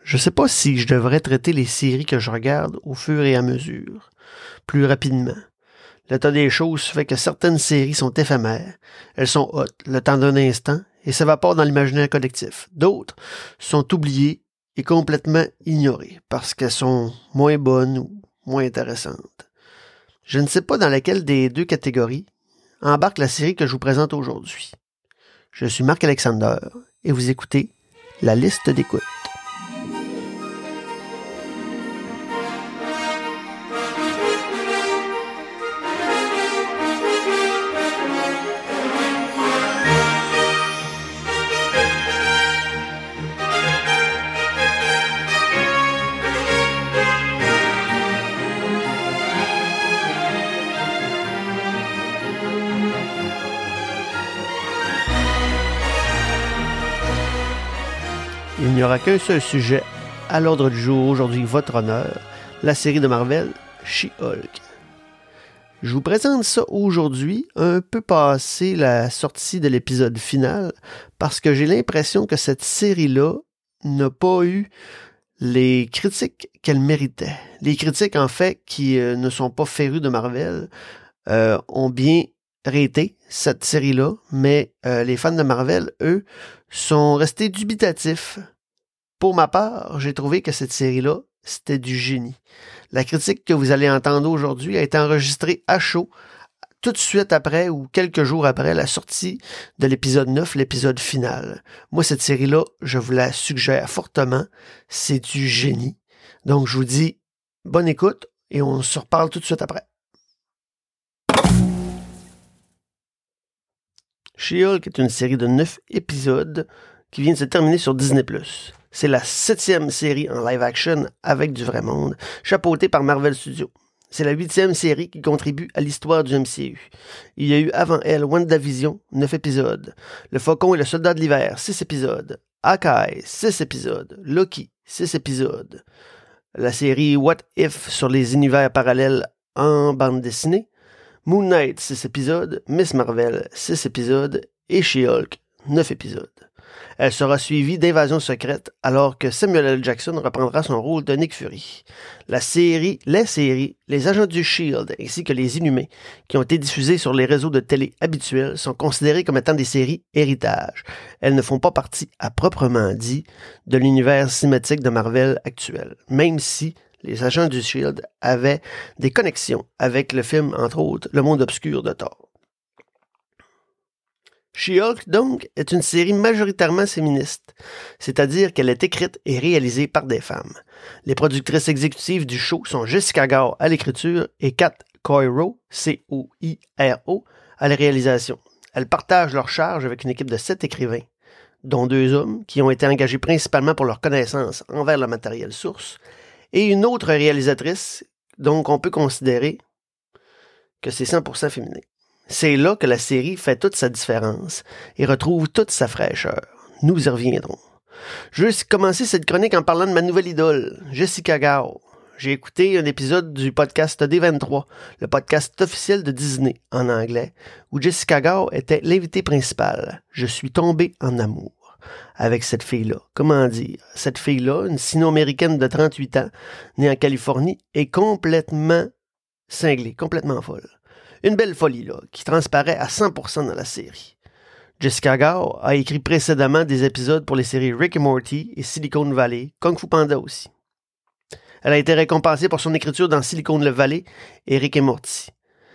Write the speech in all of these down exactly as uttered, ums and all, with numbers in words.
Je sais pas si je devrais traiter les séries que je regarde au fur et à mesure, plus rapidement. L'état des choses fait que certaines séries sont éphémères, elles sont hautes, le temps d'un instant, et s'évaporent dans l'imaginaire collectif. D'autres sont oubliées et complètement ignorées, parce qu'elles sont moins bonnes ou moins intéressantes. Je ne sais pas dans laquelle des deux catégories embarque la série que je vous présente aujourd'hui. Je suis Marc Alexander, et vous écoutez La Liste d'écoute. Il n'y aura qu'un seul sujet à l'ordre du jour aujourd'hui, votre honneur, la série de Marvel, She-Hulk. Je vous présente ça aujourd'hui, un peu passé la sortie de l'épisode final, parce que j'ai l'impression que cette série-là n'a pas eu les critiques qu'elle méritait. Les critiques, en fait, qui euh, ne sont pas férus de Marvel, euh, ont bien raté cette série-là, mais euh, les fans de Marvel, eux, sont restés dubitatifs. Pour ma part, j'ai trouvé que cette série-là, c'était du génie. La critique que vous allez entendre aujourd'hui a été enregistrée à chaud, tout de suite après ou quelques jours après la sortie de l'épisode neuf, l'épisode final. Moi, cette série-là, je vous la suggère fortement. C'est du génie. Donc, je vous dis bonne écoute et on se reparle tout de suite après. She-Hulk est une série de neuf épisodes qui vient de se terminer sur Disney plus. C'est la septième série en live-action avec du vrai monde, chapeautée par Marvel Studios. C'est la huitième série qui contribue à l'histoire du M C U. Il y a eu avant elle WandaVision, neuf épisodes. Le Faucon et le Soldat de l'Hiver, six épisodes. Hawkeye, six épisodes. Loki, six épisodes. La série What If sur les univers parallèles en bande dessinée. Moon Knight, six épisodes. Miss Marvel, six épisodes. Et She-Hulk, neuf épisodes. Elle sera suivie d'Invasion secrète alors que Samuel L. Jackson reprendra son rôle de Nick Fury. La série, les séries, les agents du Shield ainsi que les Inhumés qui ont été diffusés sur les réseaux de télé habituels sont considérés comme étant des séries héritage. Elles ne font pas partie, à proprement dit, de l'univers cinématique de Marvel actuel, même si les agents du Shield avaient des connexions avec le film, entre autres, Le Monde obscur de Thor. She-Hulk, donc, est une série majoritairement féministe, c'est-à-dire qu'elle est écrite et réalisée par des femmes. Les productrices exécutives du show sont Jessica Gare à l'écriture et Kat Coiro, C O I R O, à la réalisation. Elles partagent leur charge avec une équipe de sept écrivains, dont deux hommes qui ont été engagés principalement pour leur connaissance envers le matériel source, et une autre réalisatrice, donc on peut considérer que c'est cent pour cent féminin. C'est là que la série fait toute sa différence et retrouve toute sa fraîcheur. Nous y reviendrons. Je vais commencer cette chronique en parlant de ma nouvelle idole, Jessica Gare. J'ai écouté un épisode du podcast D vingt-trois, le podcast officiel de Disney en anglais, où Jessica Gare était l'invitée principale. Je suis tombé en amour avec cette fille-là. Comment dire? Cette fille-là, une sino-américaine de trente-huit ans, née en Californie, est complètement cinglée, complètement folle. Une belle folie, là, qui transparaît à cent pour cent dans la série. Jessica Gare a écrit précédemment des épisodes pour les séries Rick et Morty et Silicon Valley, Kung Fu Panda aussi. Elle a été récompensée pour son écriture dans Silicon Valley et Rick et Morty.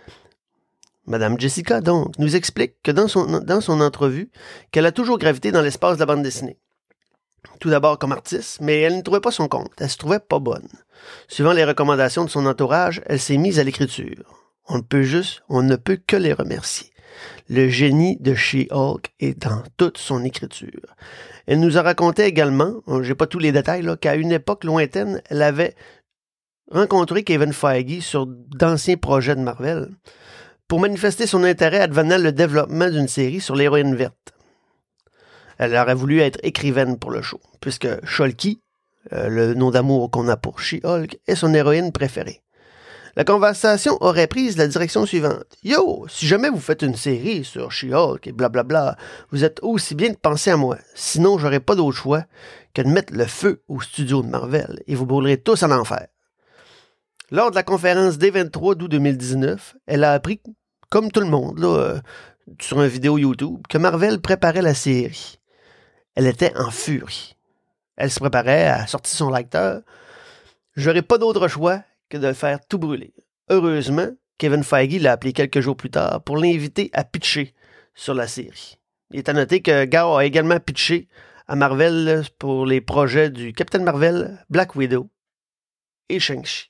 Madame Jessica, donc, nous explique que dans son, dans son entrevue, qu'elle a toujours gravité dans l'espace de la bande dessinée. Tout d'abord comme artiste, mais elle ne trouvait pas son compte. Elle se trouvait pas bonne. Suivant les recommandations de son entourage, elle s'est mise à l'écriture. On ne peut juste, on ne peut que les remercier. Le génie de She-Hulk est dans toute son écriture. Elle nous a raconté également, j'ai pas tous les détails, là, qu'à une époque lointaine, elle avait rencontré Kevin Feige sur d'anciens projets de Marvel pour manifester son intérêt advenant le développement d'une série sur l'héroïne verte. Elle aurait voulu être écrivaine pour le show, puisque Shulky, euh, le nom d'amour qu'on a pour She-Hulk, est son héroïne préférée. La conversation aurait pris la direction suivante. « Yo, si jamais vous faites une série sur She-Hulk et blablabla, vous êtes aussi bien de penser à moi. Sinon, j'aurais pas d'autre choix que de mettre le feu au studio de Marvel et vous brûlerez tous en enfer. Lors de la conférence D vingt-trois d'août deux mille dix-neuf, elle a appris, comme tout le monde, là, euh, sur une vidéo YouTube, que Marvel préparait la série. Elle était en furie. Elle se préparait à sortir son lecteur. J'aurais pas d'autre choix que de faire tout brûler. Heureusement, Kevin Feige l'a appelé quelques jours plus tard pour l'inviter à pitcher sur la série. Il est à noter que Gao a également pitché à Marvel pour les projets du Captain Marvel, Black Widow et Shang-Chi.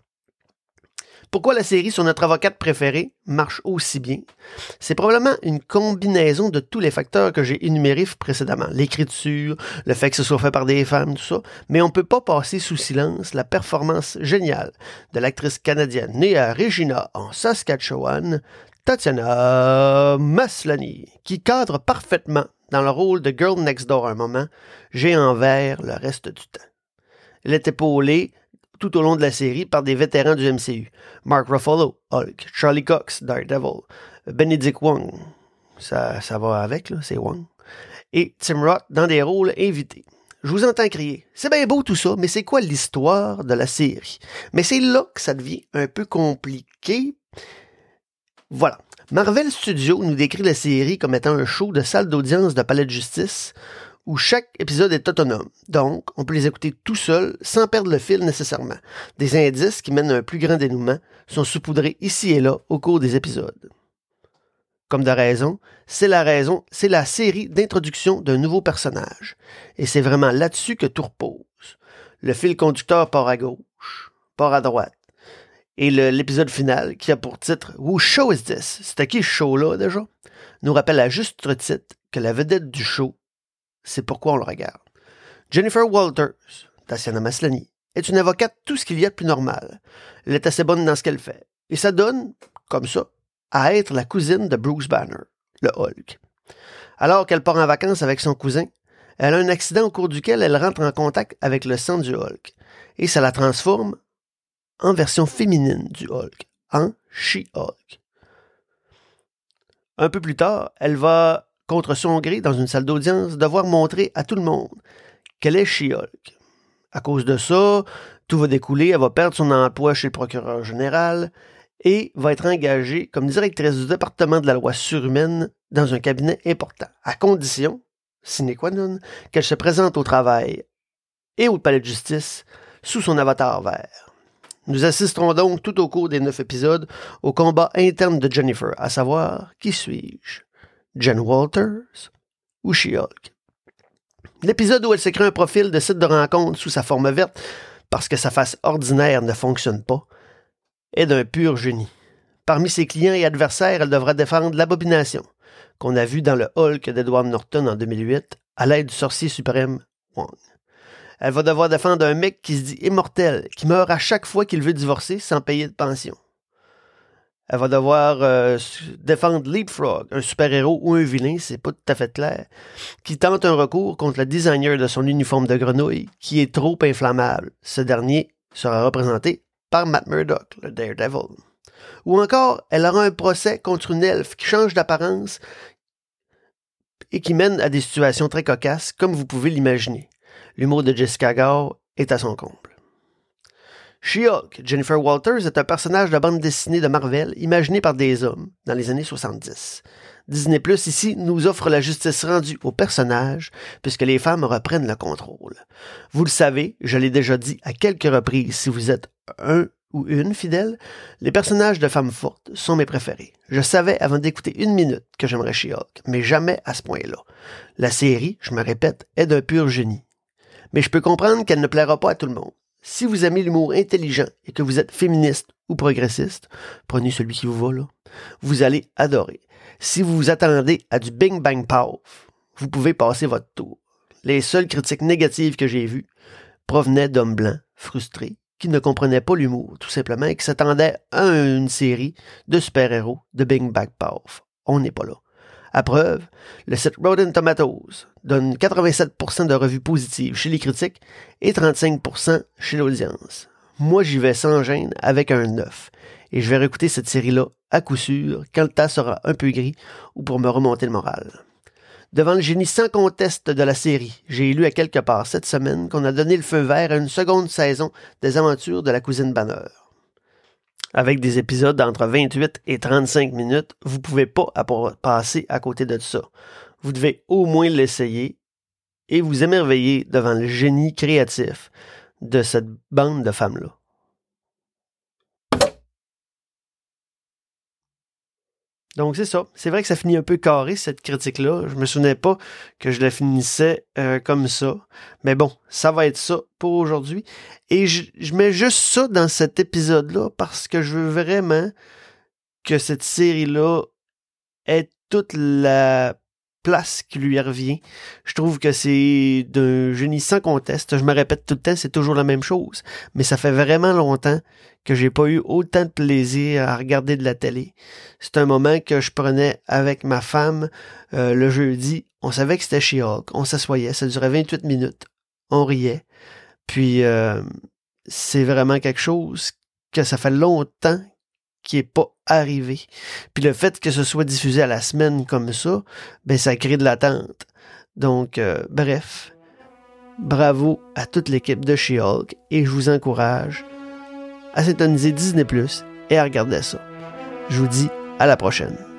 Pourquoi la série sur notre avocate préférée marche aussi bien? C'est probablement une combinaison de tous les facteurs que j'ai énumérés précédemment. L'écriture, le fait que ce soit fait par des femmes, tout ça. Mais on ne peut pas passer sous silence la performance géniale de l'actrice canadienne née à Regina, en Saskatchewan, Tatiana Maslany, qui cadre parfaitement dans le rôle de Girl Next Door à un moment, géant vert le reste du temps. Elle est épaulée tout au long de la série par des vétérans du M C U. Mark Ruffalo, Hulk, Charlie Cox, Daredevil, Benedict Wong, ça, ça va avec, là, c'est Wong, et Tim Roth dans des rôles invités. Je vous entends crier, c'est bien beau tout ça, mais c'est quoi l'histoire de la série? Mais c'est là que ça devient un peu compliqué. Voilà. Marvel Studios nous décrit la série comme étant un show de salle d'audience de palais de justice où chaque épisode est autonome. Donc, on peut les écouter tout seul, sans perdre le fil nécessairement. Des indices qui mènent à un plus grand dénouement sont saupoudrés ici et là au cours des épisodes. Comme de raison, c'est la raison, c'est la série d'introduction d'un nouveau personnage. Et c'est vraiment là-dessus que tout repose. Le fil conducteur part à gauche, part à droite. Et le, l'épisode final, qui a pour titre « Who show is this? » C'était qui ce show-là, déjà? Nous rappelle à juste titre que la vedette du show, c'est pourquoi on le regarde. Jennifer Walters, Tatiana Maslany, est une avocate tout ce qu'il y a de plus normal. Elle est assez bonne dans ce qu'elle fait. Et ça donne, comme ça, à être la cousine de Bruce Banner, le Hulk. Alors qu'elle part en vacances avec son cousin, elle a un accident au cours duquel elle rentre en contact avec le sang du Hulk. Et ça la transforme en version féminine du Hulk, en She-Hulk. Un peu plus tard, elle va, contre son gré, dans une salle d'audience, devoir montrer à tout le monde qu'elle est She-Hulk. À cause de ça, tout va découler, elle va perdre son emploi chez le procureur général et va être engagée comme directrice du département de la loi surhumaine dans un cabinet important, à condition, sine qua non, qu'elle se présente au travail et au palais de justice sous son avatar vert. Nous assisterons donc tout au cours des neuf épisodes au combat interne de Jennifer, à savoir, qui suis-je? Jen Walters ou She-Hulk? L'épisode où elle se crée un profil de site de rencontre sous sa forme verte parce que sa face ordinaire ne fonctionne pas est d'un pur génie. Parmi ses clients et adversaires, elle devra défendre l'abomination qu'on a vue dans le Hulk d'Edward Norton en deux mille huit à l'aide du sorcier suprême Wong. Elle va devoir défendre un mec qui se dit immortel, qui meurt à chaque fois qu'il veut divorcer sans payer de pension. Elle va devoir euh, défendre Leapfrog, un super-héros ou un vilain, c'est pas tout à fait clair, qui tente un recours contre le designer de son uniforme de grenouille, qui est trop inflammable. Ce dernier sera représenté par Matt Murdock, le Daredevil. Ou encore, elle aura un procès contre une elfe qui change d'apparence et qui mène à des situations très cocasses, comme vous pouvez l'imaginer. L'humour de Jessica Gao est à son comble. She-Hulk, Jennifer Walters, est un personnage de bande dessinée de Marvel imaginé par des hommes dans les années soixante-dix. Disney Plus, ici, nous offre la justice rendue au personnage puisque les femmes reprennent le contrôle. Vous le savez, je l'ai déjà dit à quelques reprises, si vous êtes un ou une fidèle, les personnages de femmes fortes sont mes préférés. Je savais avant d'écouter une minute que j'aimerais She-Hulk, mais jamais à ce point-là. La série, je me répète, est d'un pur génie. Mais je peux comprendre qu'elle ne plaira pas à tout le monde. Si vous aimez l'humour intelligent et que vous êtes féministe ou progressiste, prenez celui qui vous va, là. Vous allez adorer. Si vous vous attendez à du Bing Bang Pow, vous pouvez passer votre tour. Les seules critiques négatives que j'ai vues provenaient d'hommes blancs, frustrés, qui ne comprenaient pas l'humour, tout simplement, et qui s'attendaient à une série de super-héros de Bing Bang Pow. On n'est pas là. À preuve, le site Rotten Tomatoes donne quatre-vingt-sept pour cent de revues positives chez les critiques et trente-cinq pour cent chez l'audience. Moi, j'y vais sans gêne avec un neuf. Et je vais réécouter cette série-là à coup sûr quand le temps sera un peu gris ou pour me remonter le moral. Devant le génie sans conteste de la série, j'ai lu à quelque part cette semaine qu'on a donné le feu vert à une seconde saison des aventures de la cousine Banner. Avec des épisodes d'entre vingt-huit et trente-cinq minutes, vous pouvez pas passer à côté de ça. Vous devez au moins l'essayer et vous émerveiller devant le génie créatif de cette bande de femmes-là. Donc, c'est ça. C'est vrai que ça finit un peu carré, cette critique-là. Je me souvenais pas que je la finissais euh, comme ça. Mais bon, ça va être ça pour aujourd'hui. Et je, je mets juste ça dans cet épisode-là parce que je veux vraiment que cette série-là ait toute la place qui lui revient. Je trouve que c'est d'un génie sans conteste. Je me répète tout le temps, c'est toujours la même chose. Mais ça fait vraiment longtemps que j'ai pas eu autant de plaisir à regarder de la télé. C'est un moment que je prenais avec ma femme euh, le jeudi. On savait que c'était She-Hulk. On s'assoyait. Ça durait vingt-huit minutes. On riait. Puis euh, c'est vraiment quelque chose que ça fait longtemps qui est pas arrivé. Puis le fait que ce soit diffusé à la semaine comme ça, ben ça crée de l'attente. Donc, euh, bref, bravo à toute l'équipe de She-Hulk et je vous encourage à s'intoniser Disney plus, et à regarder ça. Je vous dis à la prochaine.